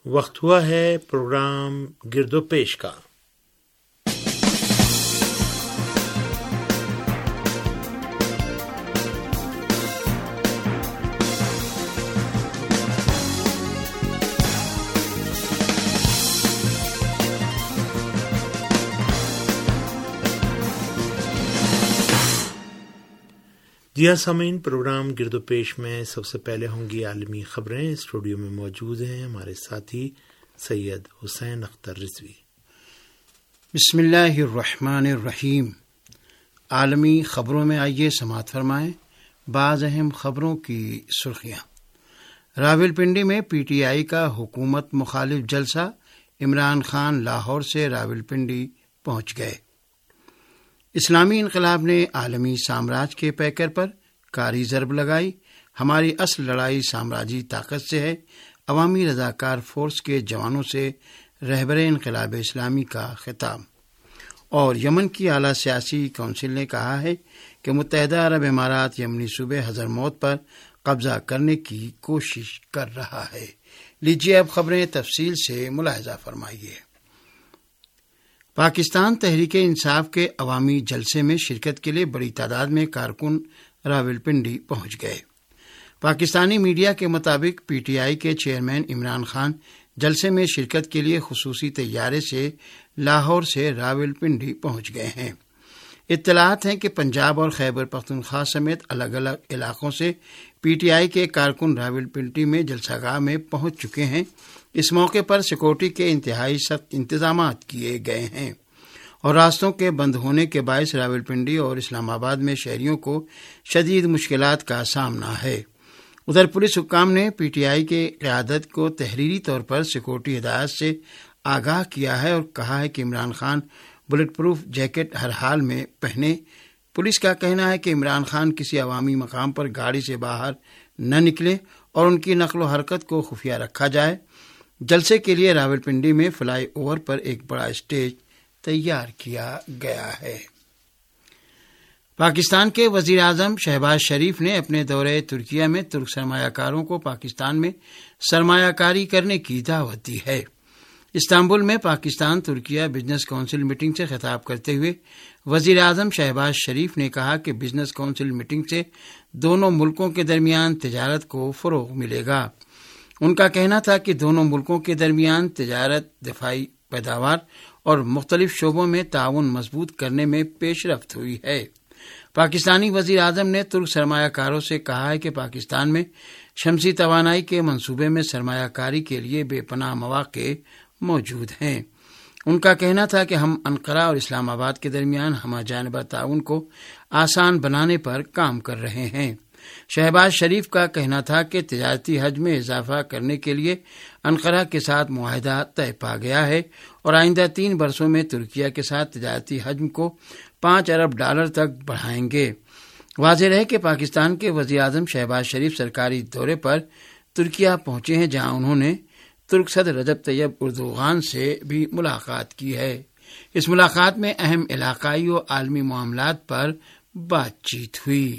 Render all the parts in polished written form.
وقت ہوا ہے پروگرام گرد و پیش کا۔ جی سامعین، پروگرام گرد و پیش میں سب سے پہلے ہوں گی عالمی خبریں۔ اسٹوڈیو میں موجود ہیں ہمارے ساتھی سید حسین اختر رضوی۔ بسم اللہ الرحمن الرحیم۔ عالمی خبروں میں آئیے سماعت فرمائیں بعض اہم خبروں کی سرخیاں۔ راولپنڈی میں پی ٹی آئی کا حکومت مخالف جلسہ، عمران خان لاہور سے راولپنڈی پہنچ گئے۔ اسلامی انقلاب نے عالمی سامراج کے پیکر پر کاری ضرب لگائی، ہماری اصل لڑائی سامراجی طاقت سے ہے، عوامی رضاکار فورس کے جوانوں سے رہبر انقلاب اسلامی کا خطاب۔ اور یمن کی اعلیٰ سیاسی کونسل نے کہا ہے کہ متحدہ عرب امارات یمنی صوبے حضرموت پر قبضہ کرنے کی کوشش کر رہا ہے۔ لیجیے اب خبریں تفصیل سے ملاحظہ فرمائیے۔ پاکستان تحریک انصاف کے عوامی جلسے میں شرکت کے لیے بڑی تعداد میں کارکن راولپنڈی پہنچ گئے۔ پاکستانی میڈیا کے مطابق پی ٹی آئی کے چیئرمین عمران خان جلسے میں شرکت کے لیے خصوصی طیارے سے لاہور سے راولپنڈی پہنچ گئے ہیں۔ اطلاعات ہیں کہ پنجاب اور خیبر پختونخوا سمیت الگ الگ علاقوں سے پی ٹی آئی کے کارکن راولپنڈی میں جلسہ گاہ میں پہنچ چکے ہیں۔ اس موقع پر سیکورٹی کے انتہائی سخت انتظامات کیے گئے ہیں اور راستوں کے بند ہونے کے باعث راولپنڈی اور اسلام آباد میں شہریوں کو شدید مشکلات کا سامنا ہے۔ ادھر پولیس حکام نے پی ٹی آئی کے قیادت کو تحریری طور پر سیکورٹی ہدایات سے آگاہ کیا ہے اور کہا ہے کہ Imran Khan bulletproof jacket ہر حال میں پہنے۔ پولیس کا کہنا ہے کہ عمران خان کسی عوامی مقام پر گاڑی سے باہر نہ نکلے اور ان کی نقل و حرکت کو خفیہ رکھا جائے۔ جلسے کے لیے راولپنڈی میں فلائی اوور پر ایک بڑا اسٹیج تیار کیا گیا ہے۔ پاکستان کے وزیر اعظم شہباز شریف نے اپنے دورے ترکیہ میں ترک سرمایہ کاروں کو پاکستان میں سرمایہ کاری کرنے کی دعوت دی ہے۔ استنبول میں پاکستان ترکیہ بزنس کونسل میٹنگ سے خطاب کرتے ہوئے وزیر اعظم شہباز شریف نے کہا کہ بزنس کونسل میٹنگ سے دونوں ملکوں کے درمیان تجارت کو فروغ ملے گا۔ ان کا کہنا تھا کہ دونوں ملکوں کے درمیان تجارت، دفاعی پیداوار اور مختلف شعبوں میں تعاون مضبوط کرنے میں پیش رفت ہوئی ہے۔ پاکستانی وزیر اعظم نے ترک سرمایہ کاروں سے کہا ہے کہ پاکستان میں شمسی توانائی کے منصوبے میں سرمایہ کاری کے لیے بے پناہ مواقع موجود ہیں۔ ان کا کہنا تھا کہ ہم انقرہ اور اسلام آباد کے درمیان ہمہ جانبہ تعاون کو آسان بنانے پر کام کر رہے ہیں۔ شہباز شریف کا کہنا تھا کہ تجارتی حجم میں اضافہ کرنے کے لیے انقرہ کے ساتھ معاہدہ طے پا گیا ہے اور آئندہ 3 برسوں میں ترکیہ کے ساتھ تجارتی حجم کو $5 ارب تک بڑھائیں گے۔ واضح ہے کہ پاکستان کے وزیر اعظم شہباز شریف سرکاری دورے پر ترکیہ پہنچے ہیں، جہاں انہوں نے ترک صدر رجب طیب اردوغان سے بھی ملاقات کی ہے۔ اس ملاقات میں اہم علاقائی و عالمی معاملات پر بات چیت ہوئی۔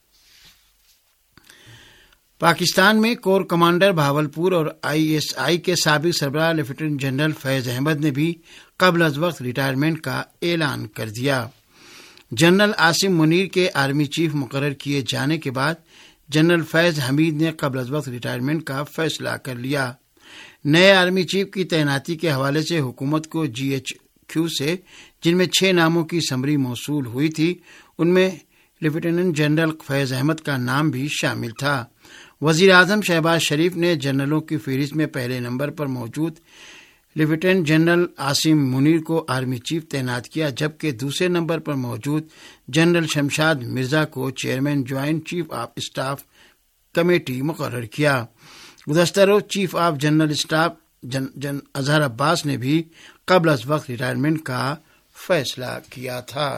پاکستان میں کور کمانڈر بہاولپور اور ISI کے سابق سربراہ لیفٹیننٹ جنرل فیض احمد نے بھی قبل از وقت ریٹائرمنٹ کا اعلان کر دیا۔ جنرل عاصم منیر کے آرمی چیف مقرر کیے جانے کے بعد جنرل فیض حمید نے قبل از وقت ریٹائرمنٹ کا فیصلہ کر لیا۔ نئے آرمی چیف کی تعیناتی کے حوالے سے حکومت کو GHQ سے جن میں 6 ناموں کی سمری موصول ہوئی تھی، ان میں لیفٹیننٹ جنرل فیض احمد کا نام بھی شامل تھا۔ وزیر اعظم شہباز شریف نے جنرلوں کی فہرست میں پہلے نمبر پر موجود لیفٹیننٹ جنرل عاصم منیر کو آرمی چیف تعینات کیا، جبکہ دوسرے نمبر پر موجود جنرل شمشاد مرزا کو chairman joint chief of staff committee مقرر کیا۔ گزشتہ روز chief of general staff Azhar Abbas نے بھی قبل از وقت ریٹائرمنٹ کا فیصلہ کیا تھا۔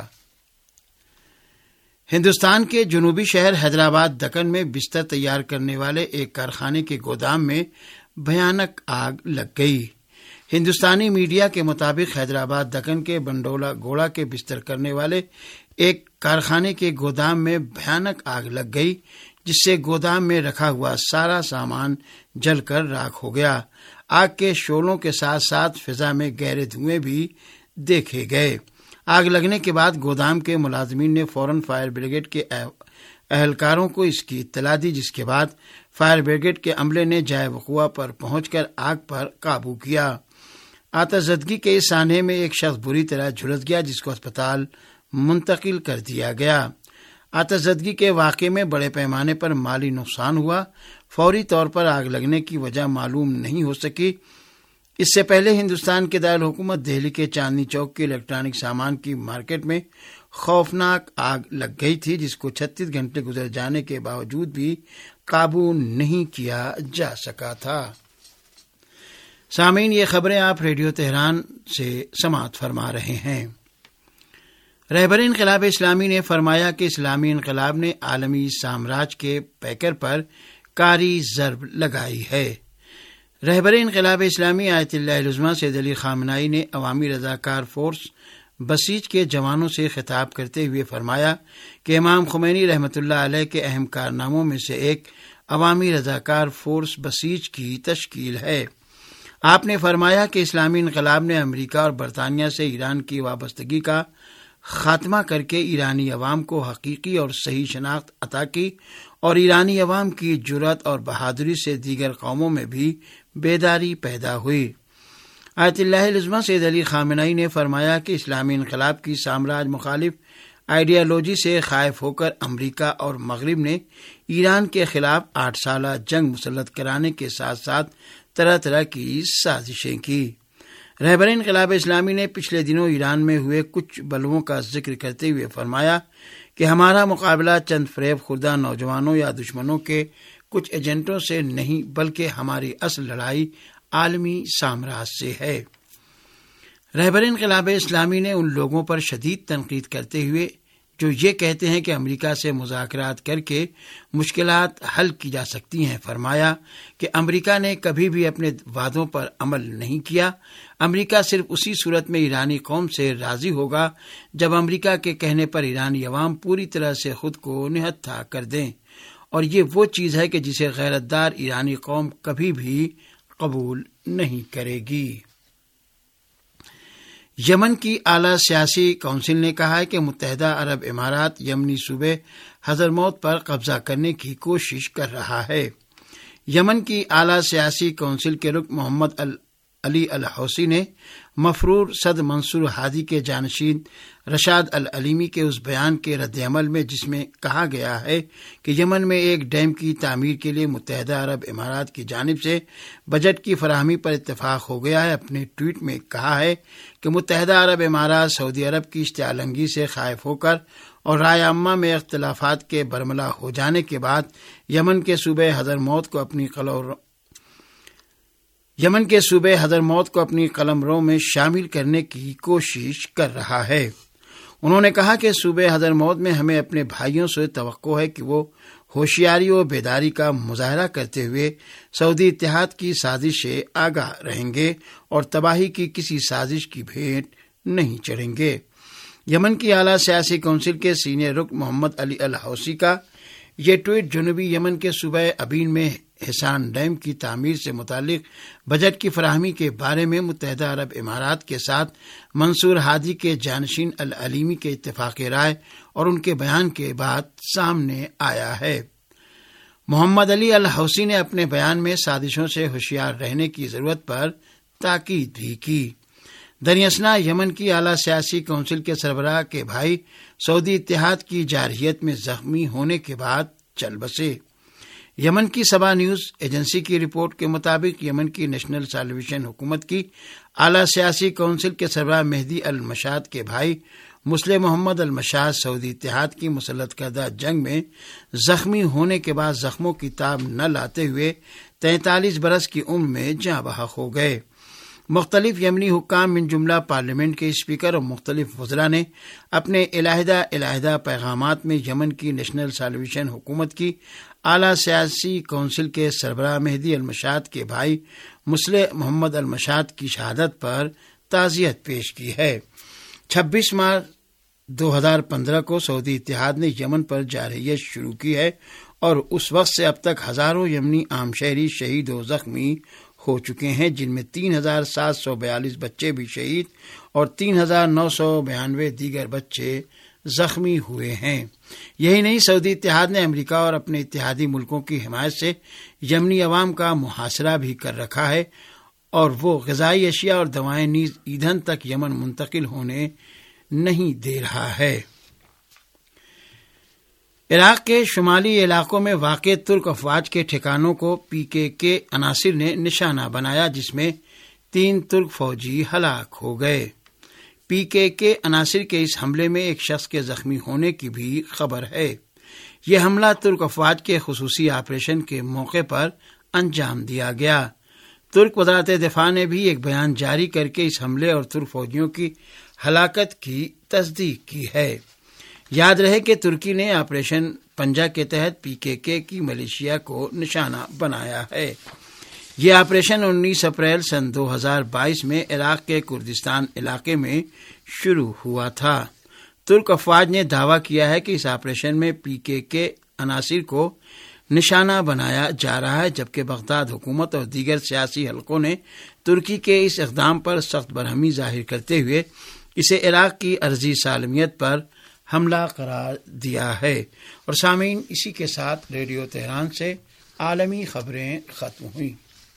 ہندوستان کے جنوبی شہر حیدرآباد دکن میں بستر تیار کرنے والے ایک کارخانے کے گودام میں بھیانک آگ لگ گئی۔ ہندوستانی میڈیا کے مطابق حیدرآباد دکن کے بنڈولا گوڑا کے بستر کرنے والے ایک کارخانے کے گودام میں بھیانک آگ لگ گئی، جس سے گودام میں رکھا ہوا سارا سامان جل کر راکھ ہو گیا۔ آگ کے شعلوں کے ساتھ ساتھ فضا میں گہرے دھوئیں بھی دیکھے گئے۔ آگ لگنے کے بعد گودام کے ملازمین نے فوراً فائر بریگیڈ کے اہلکاروں کو اس کی اطلاع دی، جس کے بعد فائر بریگیڈ کے عملے نے جائے وقوع پر پہنچ کر آگ پر قابو کیا۔ آتش زدگی کے اس سانحے میں ایک شخص بری طرح جھلس گیا، جس کو اسپتال منتقل کر دیا گیا۔ آتش زدگی کے واقعے میں بڑے پیمانے پر مالی نقصان ہوا۔ فوری طور پر آگ لگنے کی وجہ معلوم نہیں ہو سکی۔ اس سے پہلے ہندوستان کے دارالحکومت دہلی کے چاندنی چوک کے الیکٹرانک سامان کی مارکیٹ میں خوفناک آگ لگ گئی تھی، جس کو 36 گھنٹے گزر جانے کے باوجود بھی قابو نہیں کیا جا سکا تھا۔ سامعین، یہ خبریں آپ ریڈیو تہران سے سماعت فرما رہے ہیں۔ رہبر انقلاب اسلامی نے فرمایا کہ اسلامی انقلاب نے عالمی سامراج کے پیکر پر کاری ضرب لگائی ہے۔ رہبر انقلاب اسلامی آیت اللہ العظمیٰ سید علی خامنہئی نے عوامی رضاکار فورس بسیج کے جوانوں سے خطاب کرتے ہوئے فرمایا کہ امام خمینی رحمۃ اللہ علیہ کے اہم کارناموں میں سے ایک عوامی رضاکار فورس بسیج کی تشکیل ہے۔ آپ نے فرمایا کہ اسلامی انقلاب نے امریکہ اور برطانیہ سے ایران کی وابستگی کا خاتمہ کر کے ایرانی عوام کو حقیقی اور صحیح شناخت عطا کی، اور ایرانی عوام کی جرأت اور بہادری سے دیگر قوموں میں بھی بیداری پیدا ہوئی۔ آیت اللہ العظمیٰ سید علی خامنہئی نے فرمایا کہ اسلامی انقلاب کی سامراج مخالف آئیڈیالوجی سے خائف ہو کر امریکہ اور مغرب نے ایران کے خلاف 8 سالہ جنگ مسلط کرانے کے ساتھ ساتھ طرح طرح کی سازشیں کی۔ رہبر انقلاب اسلامی نے پچھلے دنوں ایران میں ہوئے کچھ بلووں کا ذکر کرتے ہوئے فرمایا کہ ہمارا مقابلہ چند فریب خوردہ نوجوانوں یا دشمنوں کے کچھ ایجنٹوں سے نہیں، بلکہ ہماری اصل لڑائی عالمی سامراج سے ہے۔ رہبر انقلاب اسلامی نے ان لوگوں پر شدید تنقید کرتے ہوئے جو یہ کہتے ہیں کہ امریکہ سے مذاکرات کر کے مشکلات حل کی جا سکتی ہیں، فرمایا کہ امریکہ نے کبھی بھی اپنے وعدوں پر عمل نہیں کیا۔ امریکہ صرف اسی صورت میں ایرانی قوم سے راضی ہوگا جب امریکہ کے کہنے پر ایرانی عوام پوری طرح سے خود کو نہتھا کر دیں، اور یہ وہ چیز ہے کہ جسے غیرتدار ایرانی قوم کبھی بھی قبول نہیں کرے گی۔ یمن کی اعلیٰ سیاسی کونسل نے کہا ہے کہ متحدہ عرب امارات یمنی صوبے حضرموت پر قبضہ کرنے کی کوشش کر رہا ہے۔ یمن کی اعلیٰ سیاسی کونسل کے رکن محمد علی الحوثی نے مفرور صد منصور ہادی کے جانشین رشاد العلیمی کے اس بیان کے رد عمل میں جس میں کہا گیا ہے کہ یمن میں ایک ڈیم کی تعمیر کے لیے متحدہ عرب امارات کی جانب سے بجٹ کی فراہمی پر اتفاق ہو گیا ہے، اپنے ٹویٹ میں کہا ہے کہ متحدہ عرب امارات سعودی عرب کی اشتعال انگیزی سے خائف ہو کر اور رائے عامہ میں اختلافات کے برملا ہو جانے کے بعد یمن کے صوبے حضرموت کو اپنی قلمرو میں شامل کرنے کی کوشش کر رہا ہے۔ انہوں نے کہا کہ صوبے حضرموت میں ہمیں اپنے بھائیوں سے توقع ہے کہ وہ ہوشیاری و بیداری کا مظاہرہ کرتے ہوئے سعودی اتحاد کی سازش سے آگاہ رہیں گے اور تباہی کی کسی سازش کی بھیٹ نہیں چڑھیں گے۔ یمن کی اعلیٰ سیاسی کونسل کے سینئر رکن محمد علی الحوثی کا یہ ٹویٹ جنوبی یمن کے صوبہ ابین میں حسان ڈیم کی تعمیر سے متعلق بجٹ کی فراہمی کے بارے میں متحدہ عرب امارات کے ساتھ منصور ہادی کے جانشین العلیمی کے اتفاق رائے اور ان کے بیان کے بعد سامنے آیا ہے۔ محمد علی الحوثی نے اپنے بیان میں سازشوں سے ہوشیار رہنے کی ضرورت پر تاکید بھی کی۔ دریاسنا یمن کی اعلیٰ سیاسی کونسل کے سربراہ کے بھائی سعودی اتحاد کی جارحیت میں زخمی ہونے کے بعد چل بسے۔ یمن کی سبا نیوز ایجنسی کی رپورٹ کے مطابق یمن کی نیشنل سالویشن حکومت کی اعلیٰ سیاسی کونسل کے سربراہ مہدی المشاد کے بھائی مسلم محمد المشاد سعودی اتحاد کی مسلط کردہ جنگ میں زخمی ہونے کے بعد زخموں کی تاب نہ لاتے ہوئے 43 برس کی عمر میں جاں بحق ہو گئے۔ مختلف یمنی حکام من جملہ پارلیمنٹ کے اسپیکر اور مختلف وزراء نے اپنے علیحدہ پیغامات میں یمن کی نیشنل سالویشن حکومت کی اعلیٰ سیاسی کونسل کے سربراہ مہدی المشاد کے بھائی مسلم محمد المشاد کی شہادت پر تعزیت پیش کی ہے۔ 26 مارچ 2015 کو سعودی اتحاد نے یمن پر جارحیت شروع کی ہے اور اس وقت سے اب تک ہزاروں یمنی عام شہری شہید و زخمی ہو چکے ہیں، جن میں 3,742 بچے بھی شہید اور 3,992 دیگر بچے زخمی ہوئے ہیں۔ یہی نہیں، سعودی اتحاد نے امریکہ اور اپنے اتحادی ملکوں کی حمایت سے یمنی عوام کا محاصرہ بھی کر رکھا ہے اور وہ غذائی اشیاء اور دوائیں نیز ایندھن تک یمن منتقل ہونے نہیں دے رہا ہے۔ عراق کے شمالی علاقوں میں واقع ترک افواج کے ٹھکانوں کو PKK عناصر نے نشانہ بنایا، جس میں 3 ترک فوجی ہلاک ہو گئے۔ PKK عناصر کے اس حملے میں ایک شخص کے زخمی ہونے کی بھی خبر ہے۔ یہ حملہ ترک افواج کے خصوصی آپریشن کے موقع پر انجام دیا گیا۔ ترک وزارت دفاع نے بھی ایک بیان جاری کر کے اس حملے اور ترک فوجیوں کی ہلاکت کی تصدیق کی ہے۔ یاد رہے کہ ترکی نے آپریشن پنجہ کے تحت PKK کی ملیشیا کو نشانہ بنایا ہے۔ یہ آپریشن 19 اپریل سن 2022 میں عراق کے کردستان علاقے میں شروع ہوا تھا۔ ترک افواج نے دعویٰ کیا ہے کہ اس آپریشن میں PKK عناصر کو نشانہ بنایا جا رہا ہے، جبکہ بغداد حکومت اور دیگر سیاسی حلقوں نے ترکی کے اس اقدام پر سخت برہمی ظاہر کرتے ہوئے اسے عراق کی عرضی سالمیت پر حملہ قرار دیا ہے۔ اور سامعین، اسی کے ساتھ ریڈیو تہران سے عالمی خبریں ختم ہوئیں۔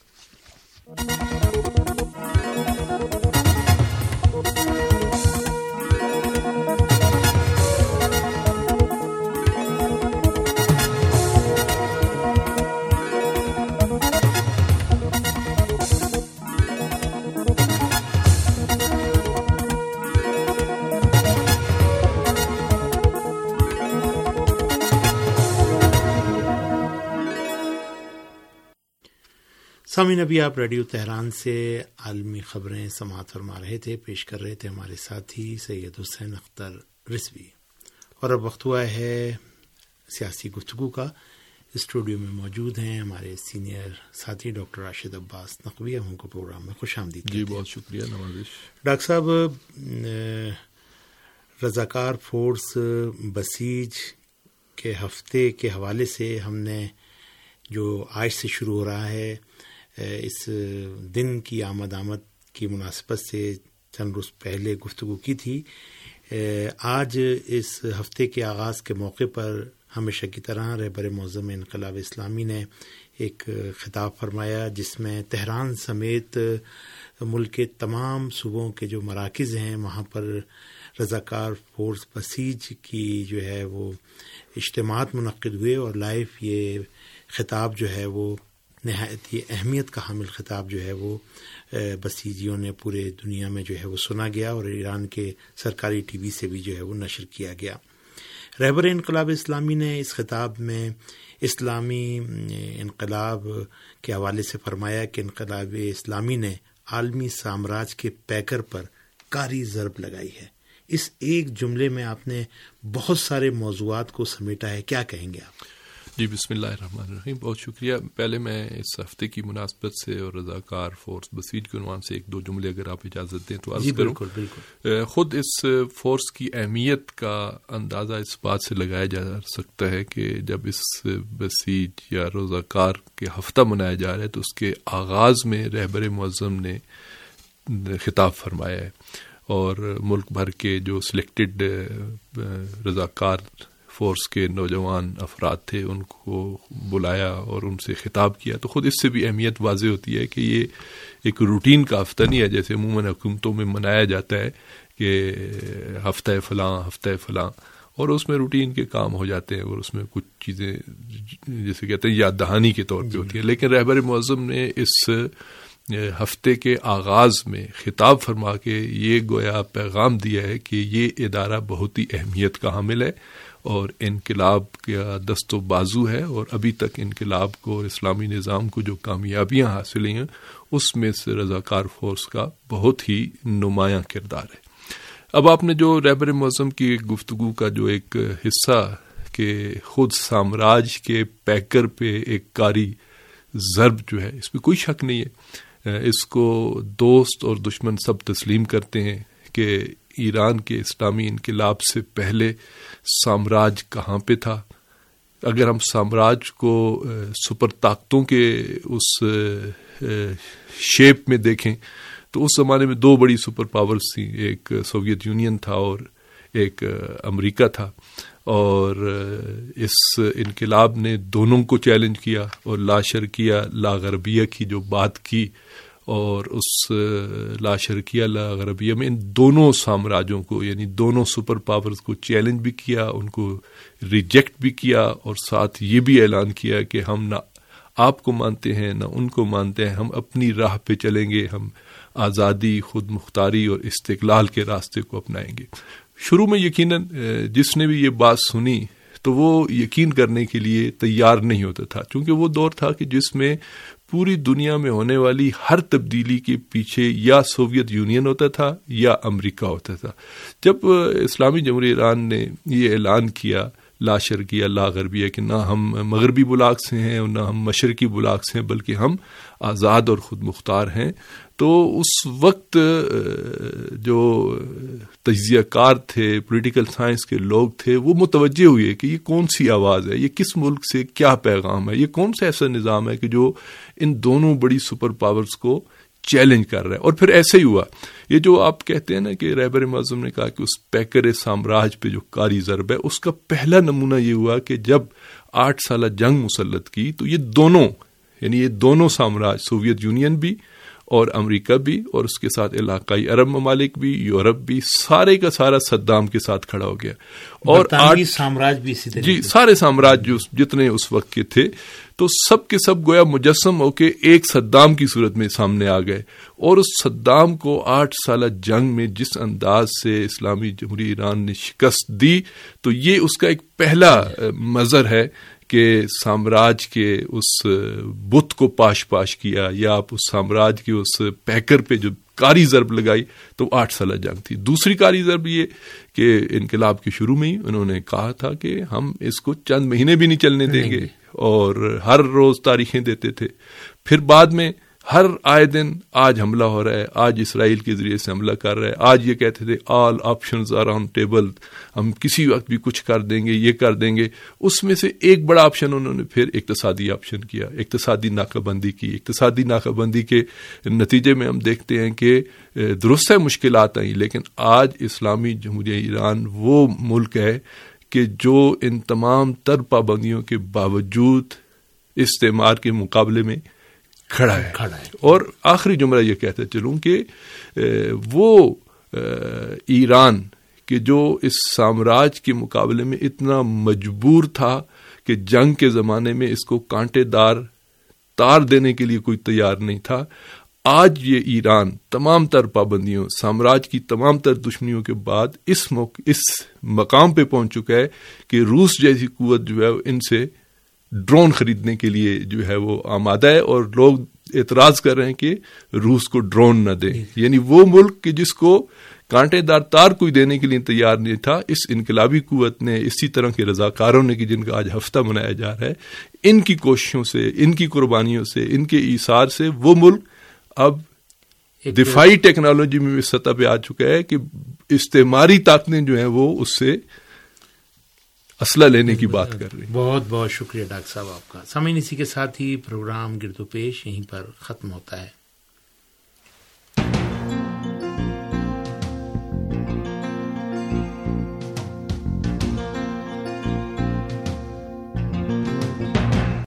سامعین، ابھی آپ ریڈیو تہران سے عالمی خبریں سماعت فرما رہے تھے، پیش کر رہے تھے ہمارے ساتھی سید حسین اختر رضوی، اور اب وقت ہوا ہے سیاسی گفتگو کا۔ اسٹوڈیو میں موجود ہیں ہمارے سینئر ساتھی ڈاکٹر راشد عباس نقوی، ہم کو پروگرام میں خوش آمدید۔ جی بہت شکریہ، نوازش۔ ڈاکٹر صاحب، رضاکار فورس بسیج کے ہفتے کے حوالے سے ہم نے جو آج سے شروع ہو رہا ہے، اس دن کی آمد کی مناسبت سے چند روز پہلے گفتگو کی تھی۔ آج اس ہفتے کے آغاز کے موقع پر ہمیشہ کی طرح رہبر معظم انقلاب اسلامی نے ایک خطاب فرمایا، جس میں تہران سمیت ملک کے تمام صوبوں کے جو مراکز ہیں وہاں پر رضاکار فورس بسیج کی جو ہے وہ اجتماعات منعقد ہوئے، اور لائیو یہ خطاب جو ہے وہ نہایت ہی اہمیت کا حامل خطاب جو ہے وہ بسیجیوں نے پورے دنیا میں جو ہے وہ سنا گیا، اور ایران کے سرکاری ٹی وی سے بھی جو ہے وہ نشر کیا گیا۔ رہبر انقلاب اسلامی نے اس خطاب میں اسلامی انقلاب کے حوالے سے فرمایا کہ انقلاب اسلامی نے عالمی سامراج کے پیکر پر کاری ضرب لگائی ہے۔ اس ایک جملے میں آپ نے بہت سارے موضوعات کو سمیٹا ہے، کیا کہیں گے آپ؟ جی بسم اللہ الرحمن الرحیم، بہت شکریہ۔ پہلے میں اس ہفتے کی مناسبت سے اور رضاکار فورس بسیج کے عنوان سے 1-2 جملے اگر آپ اجازت دیں تو عرض کروں۔ بالکل۔ خود اس فورس کی اہمیت کا اندازہ اس بات سے لگایا جا سکتا ہے کہ جب اس بسیج یا رضاکار کے ہفتہ منایا جا رہا ہے تو اس کے آغاز میں رہبر معظم نے خطاب فرمایا ہے، اور ملک بھر کے جو سلیکٹڈ رضاکار فورس کے نوجوان افراد تھے ان کو بلایا اور ان سے خطاب کیا۔ تو خود اس سے بھی اہمیت واضح ہوتی ہے کہ یہ ایک روٹین کا ہفتہ نہیں ہے جیسے عموماً حکومتوں میں منایا جاتا ہے کہ ہفتہ فلاں، اور اس میں روٹین کے کام ہو جاتے ہیں اور اس میں کچھ چیزیں جیسے کہتے ہیں یاد دہانی کے طور پہ ہوتی ہیں۔ لیکن رہبر معظم نے اس ہفتے کے آغاز میں خطاب فرما کے یہ گویا پیغام دیا ہے کہ یہ ادارہ بہت ہی اہمیت کا حامل ہے اور انقلاب کا دست و بازو ہے، اور ابھی تک انقلاب کو اور اسلامی نظام کو جو کامیابیاں حاصل ہیں اس میں سے رضاکار فورس کا بہت ہی نمایاں کردار ہے۔ اب آپ نے جو رہبر معظم کی گفتگو کا جو ایک حصہ کہ خود سامراج کے پیکر پہ ایک کاری ضرب جو ہے، اس میں کوئی شک نہیں ہے، اس کو دوست اور دشمن سب تسلیم کرتے ہیں کہ ایران کے اسلامی انقلاب سے پہلے سامراج کہاں پہ تھا. اگر ہم سامراج کو سپر طاقتوں کے اس شیپ میں دیکھیں تو اس زمانے میں دو بڑی سپر پاورز تھیں, ایک سوویت یونین تھا اور ایک امریکہ تھا, اور اس انقلاب نے دونوں کو چیلنج کیا اور لا شرقیہ لا غربیہ کی جو بات کی, اور اس لا شرقیہ لا غربیہ میں ان دونوں سامراجوں کو یعنی دونوں سپر پاورز کو چیلنج بھی کیا, ان کو ریجیکٹ بھی کیا, اور ساتھ یہ بھی اعلان کیا کہ ہم نہ آپ کو مانتے ہیں نہ ان کو مانتے ہیں, ہم اپنی راہ پہ چلیں گے, ہم آزادی, خود مختاری اور استقلال کے راستے کو اپنائیں گے. شروع میں یقیناً جس نے بھی یہ بات سنی تو وہ یقین کرنے کے لیے تیار نہیں ہوتا تھا, کیونکہ وہ دور تھا کہ جس میں پوری دنیا میں ہونے والی ہر تبدیلی کے پیچھے یا سوویت یونین ہوتا تھا یا امریکہ ہوتا تھا. جب اسلامی جمہوریہ ایران نے یہ اعلان کیا لا شرقیہ لا غربیہ کہ نہ ہم مغربی بلاک سے ہیں اور نہ ہم مشرقی بلاک سے ہیں بلکہ ہم آزاد اور خود مختار ہیں, تو اس وقت جو تجزیہ کار تھے, پولیٹیکل سائنس کے لوگ تھے, وہ متوجہ ہوئے کہ یہ کون سی آواز ہے, یہ کس ملک سے کیا پیغام ہے, یہ کون سا ایسا نظام ہے کہ جو ان دونوں بڑی سپر پاورز کو چیلنج کر رہا ہے. اور پھر ایسے ہی ہوا. یہ جو آپ کہتے ہیں نا کہ رہبر معظم نے کہا کہ اس پیکر سامراج پہ جو کاری ضرب ہے, اس کا پہلا نمونہ یہ ہوا کہ جب 8 سالہ جنگ مسلط کی تو یہ دونوں سامراج, سوویت یونین بھی اور امریکہ بھی اور اس کے ساتھ علاقائی عرب ممالک بھی, یورپ بھی, سارے کا سارا صدام کے ساتھ کھڑا ہو گیا. اور سامراج بھی اسی طرح, جی سارے سامراج جو جتنے اس وقت کے تھے تو سب کے سب گویا مجسم ہو کے ایک صدام کی صورت میں سامنے آ گئے. اور اس صدام کو 8 سالہ جنگ میں جس انداز سے اسلامی جمہوریہ ایران نے شکست دی, تو یہ اس کا ایک پہلا مظہر ہے کہ سامراج کے اس بت کو پاش کیا, یا آپ اس سامراج کے اس پیکر پہ جو کاری ضرب لگائی تو 8 سالہ جنگ تھی. دوسری کاری ضرب یہ کہ انقلاب کے شروع میں ہی انہوں نے کہا تھا کہ ہم اس کو چند مہینے بھی نہیں چلنے دیں گے, اور ہر روز تاریخیں دیتے تھے. پھر بعد میں ہر آئے دن آج حملہ ہو رہا ہے, آج اسرائیل کے ذریعے سے حملہ کر رہا ہے, آج یہ کہتے تھے all options are on table, ہم کسی وقت بھی کچھ کر دیں گے, یہ کر دیں گے. اس میں سے ایک بڑا آپشن انہوں نے پھر اقتصادی آپشن کیا, اقتصادی ناکہ بندی کی. اقتصادی ناکہ بندی کے نتیجے میں ہم دیکھتے ہیں کہ درست ہے مشکلات آئیں, لیکن آج اسلامی جمہوریہ ایران وہ ملک ہے کہ جو ان تمام تر پابندیوں کے باوجود استعمار کے مقابلے میں کھڑا ہے. اور آخری جملہ یہ کہتے چلوں کہ وہ ایران کہ جو اس سامراج کے مقابلے میں اتنا مجبور تھا کہ جنگ کے زمانے میں اس کو کانٹے دار تار دینے کے لیے کوئی تیار نہیں تھا, آج یہ ایران تمام تر پابندیوں, سامراج کی تمام تر دشمنیوں کے بعد اس مقام پہ پہنچ چکا ہے کہ روس جیسی قوت جو ہے ان سے ڈرون خریدنے کے لیے جو ہے وہ آمادہ ہے, اور لوگ اعتراض کر رہے ہیں کہ روس کو ڈرون نہ دے. یعنی وہ ملک کہ جس کو کانٹے دار تار کوئی دینے کے لیے تیار نہیں تھا, اس انقلابی قوت نے, اسی طرح کے رضاکاروں نے کہ جن کا آج ہفتہ منایا جا رہا ہے, ان کی کوششوں سے, ان کی قربانیوں سے, ان کے ایثار سے وہ ملک اب دفاعی ٹیکنالوجی میں سطح پہ آ چکا ہے کہ استعماری طاقتیں جو ہیں وہ اس سے اسلحہ لینے کی بات کر رہی ہیں. بہت بہت شکریہ ڈاکٹر صاحب آپ کا. سامعین اسی کے ساتھ ہی پروگرام گرد و پیش یہیں پر ختم ہوتا ہے.